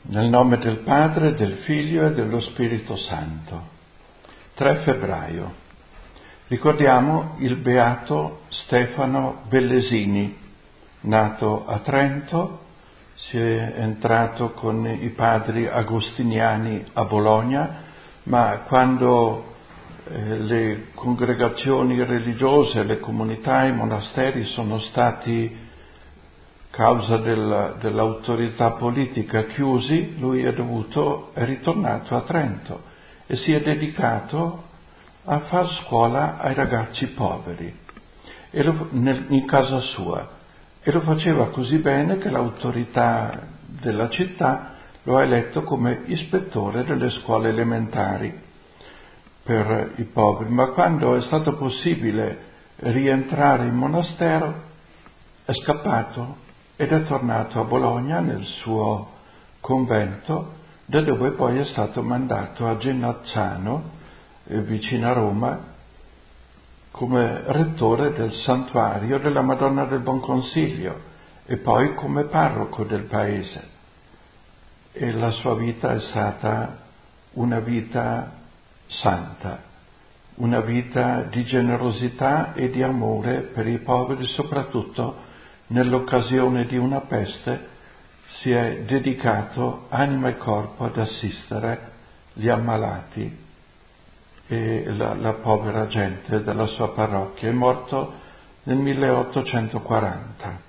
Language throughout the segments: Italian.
Nel nome del Padre, del Figlio e dello Spirito Santo. 3 febbraio. Ricordiamo il beato Stefano Bellesini, nato a Trento, si è entrato con i padri agostiniani a Bologna, ma quando le congregazioni religiose, le comunità, i monasteri sono stati causa dell'autorità politica chiusi, lui è ritornato a Trento e si è dedicato a far scuola ai ragazzi poveri in casa sua, e lo faceva così bene che l'autorità della città lo ha eletto come ispettore delle scuole elementari per i poveri. Ma quando è stato possibile rientrare in monastero è scappato ed è tornato a Bologna nel suo convento, da dove poi è stato mandato a Genazzano, vicino a Roma, come rettore del santuario della Madonna del Buon Consiglio e poi come parroco del paese. E la sua vita è stata una vita santa, una vita di generosità e di amore per i poveri, soprattutto nell'occasione di una peste si è dedicato anima e corpo ad assistere gli ammalati e la povera gente della sua parrocchia. È morto nel 1840.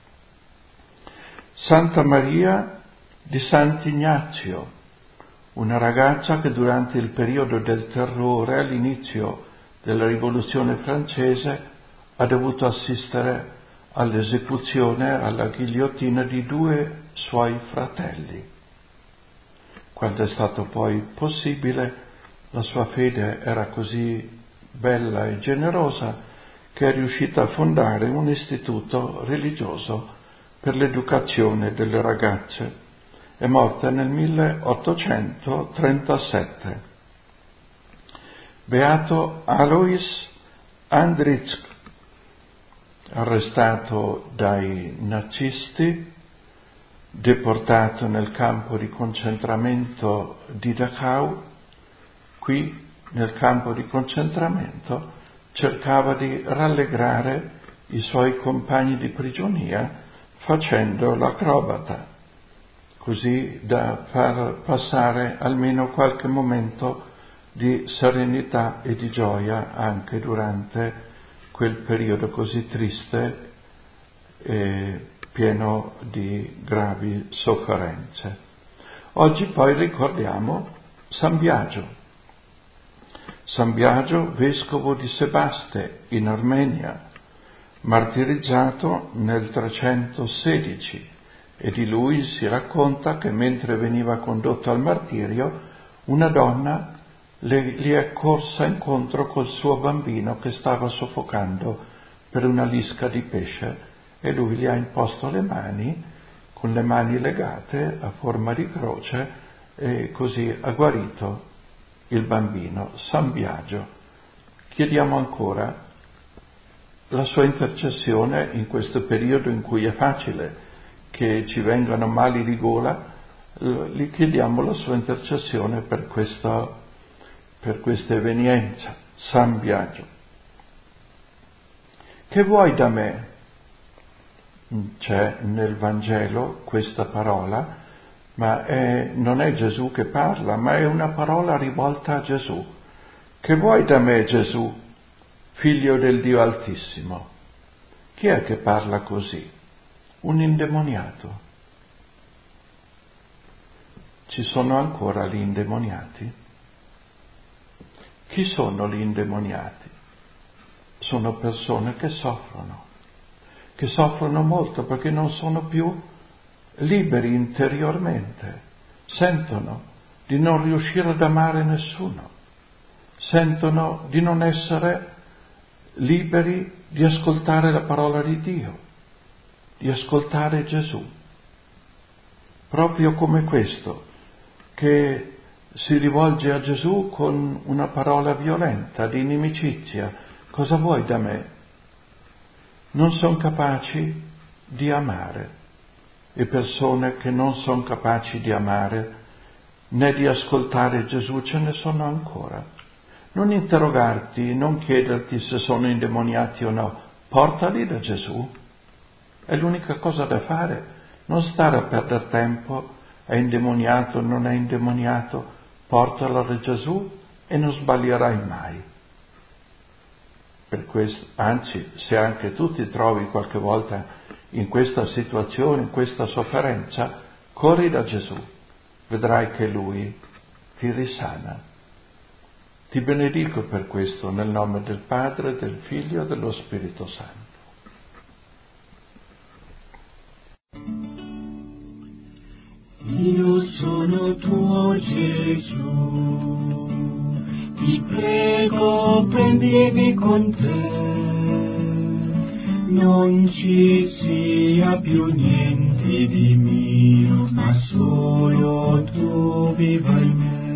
Santa Maria di Sant'Ignazio, una ragazza che durante il periodo del terrore, all'inizio della rivoluzione francese, ha dovuto assistere all'esecuzione, alla ghigliottina di 2 suoi fratelli. Quando è stato poi possibile, la sua fede era così bella e generosa che è riuscita a fondare un istituto religioso per l'educazione delle ragazze. È morta nel 1837. Beato Alois Andritzk, arrestato dai nazisti, deportato nel campo di concentramento di Dachau. Qui, nel campo di concentramento, cercava di rallegrare i suoi compagni di prigionia facendo l'acrobata, così da far passare almeno qualche momento di serenità e di gioia anche durante quel periodo così triste e pieno di gravi sofferenze. Oggi poi ricordiamo San Biagio. San Biagio, vescovo di Sebaste in Armenia, martirizzato nel 316, e di lui si racconta che mentre veniva condotto al martirio, una donna gli è corsa incontro col suo bambino che stava soffocando per una lisca di pesce, e lui gli ha imposto le mani, con le mani legate a forma di croce, e così ha guarito il bambino. San Biagio. Chiediamo ancora la sua intercessione in questo periodo in cui è facile che ci vengano mali di gola. Gli chiediamo la sua intercessione per questa evenienza. San Biagio. Che vuoi da me? C'è nel Vangelo questa parola, ma non è Gesù che parla, ma è una parola rivolta a Gesù. Che vuoi da me, Gesù, figlio del Dio Altissimo? Chi è che parla così? Un indemoniato. Ci sono ancora gli indemoniati? Chi sono gli indemoniati? Sono persone che soffrono molto perché non sono più liberi interiormente, sentono di non riuscire ad amare nessuno, sentono di non essere liberi di ascoltare la parola di Dio, di ascoltare Gesù. Proprio come questo, che si rivolge a Gesù con una parola violenta, di inimicizia. Cosa vuoi da me? Non sono capaci di amare. e persone che non sono capaci di amare né di ascoltare Gesù ce ne sono ancora. Non interrogarti, non chiederti se sono indemoniati o no, portali da Gesù. È l'unica cosa da fare, non stare a perdere tempo, è indemoniato, non è indemoniato, portalo da Gesù e non sbaglierai mai. Per questo, anzi, se anche tu ti trovi qualche volta in questa situazione, in questa sofferenza, corri da Gesù, vedrai che Lui ti risana. Ti benedico per questo nel nome del Padre, del Figlio e dello Spirito Santo. Io sono tuo Gesù, ti prego prendimi con te, non ci sia più niente di mio, ma solo tu viva in me.